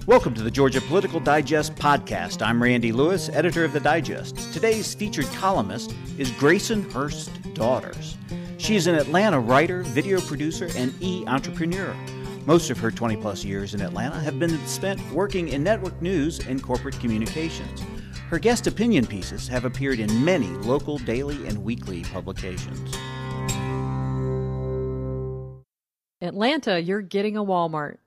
Welcome to the Georgia Political Digest podcast. I'm Randy Lewis, editor of the Digest. Today's featured columnist is Grayson Hurst Daughters. She is an Atlanta writer, video producer, and e-entrepreneur. Most of her 20-plus years in Atlanta have been spent working in network news and corporate communications. Her guest opinion pieces have appeared in many local daily and weekly publications. Atlanta, you're getting a Walmart.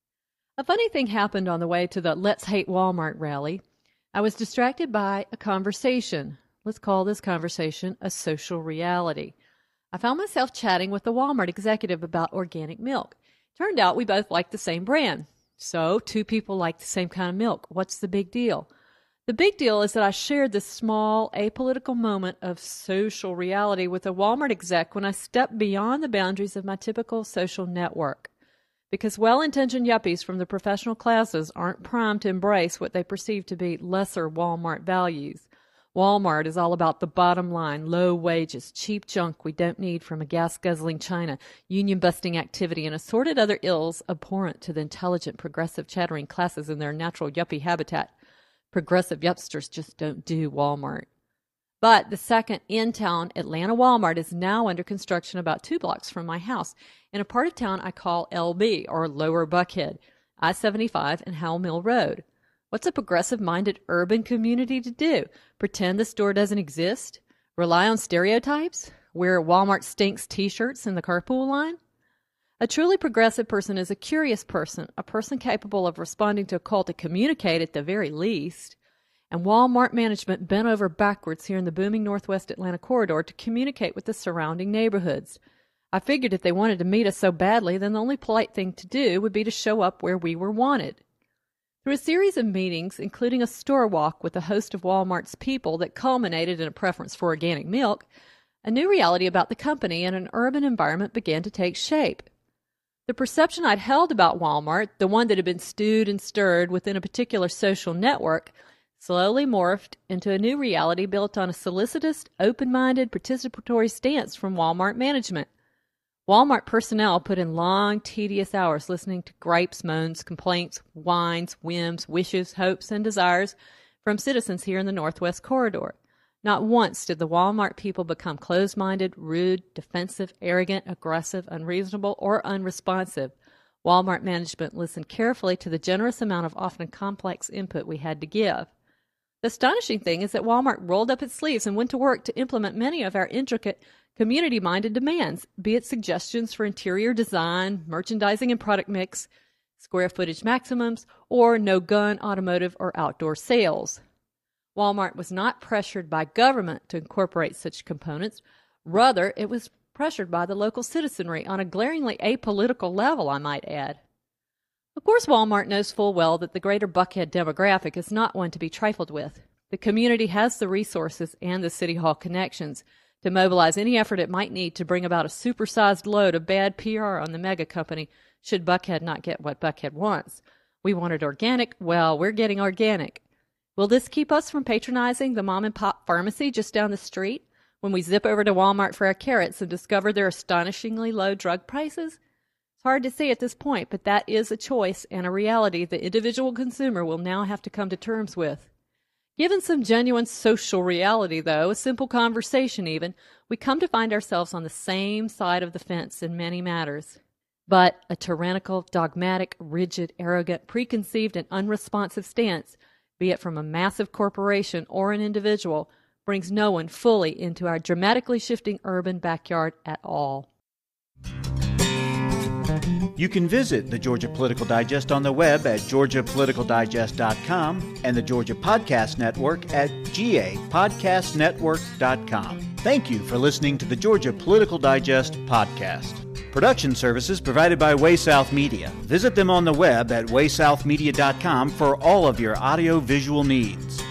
A funny thing happened on the way to the Let's Hate Walmart rally. I was distracted by a conversation. Let's call this conversation a social reality. I found myself chatting with the Walmart executive about organic milk. Turned out we both liked the same brand. So, two people like the same kind of milk. What's the big deal? The big deal is that I shared this small, apolitical moment of social reality with a Walmart exec when I stepped beyond the boundaries of my typical social network. Because well-intentioned yuppies from the professional classes aren't primed to embrace what they perceive to be lesser Walmart values. Walmart is all about the bottom line, low wages, cheap junk we don't need from a gas-guzzling China, union-busting activity, and assorted other ills abhorrent to the intelligent, progressive, chattering classes in their natural yuppie habitat. Progressive yupsters just don't do Walmart. But the second in-town Atlanta Walmart is now under construction about 2 blocks from my house in a part of town I call LB, or Lower Buckhead, I-75 and Howell Mill Road. What's a progressive-minded urban community to do? Pretend the store doesn't exist? Rely on stereotypes? Wear Walmart stinks t-shirts in the carpool line? A truly progressive person is a curious person, a person capable of responding to a call to communicate at the very least. And Walmart management bent over backwards here in the booming Northwest Atlanta corridor to communicate with the surrounding neighborhoods. I figured if they wanted to meet us so badly, then the only polite thing to do would be to show up where we were wanted. Through a series of meetings, including a store walk with a host of Walmart's people that culminated in a preference for organic milk, a new reality about the company and an urban environment began to take shape. The perception I'd held about Walmart, the one that had been stewed and stirred within a particular social network, slowly morphed into a new reality built on a solicitous, open-minded, participatory stance from Walmart management. Walmart personnel put in long, tedious hours listening to gripes, moans, complaints, whines, whims, wishes, hopes, and desires from citizens here in the Northwest Corridor. Not once did the Walmart people become closed-minded, rude, defensive, arrogant, aggressive, unreasonable, or unresponsive. Walmart management listened carefully to the generous amount of often complex input we had to give. The astonishing thing is that Walmart rolled up its sleeves and went to work to implement many of our intricate, community-minded demands, be it suggestions for interior design, merchandising and product mix, square footage maximums, or no-gun automotive or outdoor sales. Walmart was not pressured by government to incorporate such components. Rather, it was pressured by the local citizenry on a glaringly apolitical level, I might add. Of course, Walmart knows full well that the greater Buckhead demographic is not one to be trifled with. The community has the resources and the City Hall connections to mobilize any effort it might need to bring about a supersized load of bad PR on the mega company should Buckhead not get what Buckhead wants. We wanted organic. Well, we're getting organic. Will this keep us from patronizing the mom-and-pop pharmacy just down the street when we zip over to Walmart for our carrots and discover their astonishingly low drug prices? It's hard to say at this point, but that is a choice and a reality the individual consumer will now have to come to terms with. Given some genuine social reality, though, a simple conversation even, we come to find ourselves on the same side of the fence in many matters. But a tyrannical, dogmatic, rigid, arrogant, preconceived, and unresponsive stance, be it from a massive corporation or an individual, brings no one fully into our dramatically shifting urban backyard at all. You can visit the Georgia Political Digest on the web at georgiapoliticaldigest.com and the Georgia Podcast Network at gapodcastnetwork.com. Thank you for listening to the Georgia Political Digest podcast. Production services provided by WaySouth Media. Visit them on the web at waysouthmedia.com for all of your audio-visual needs.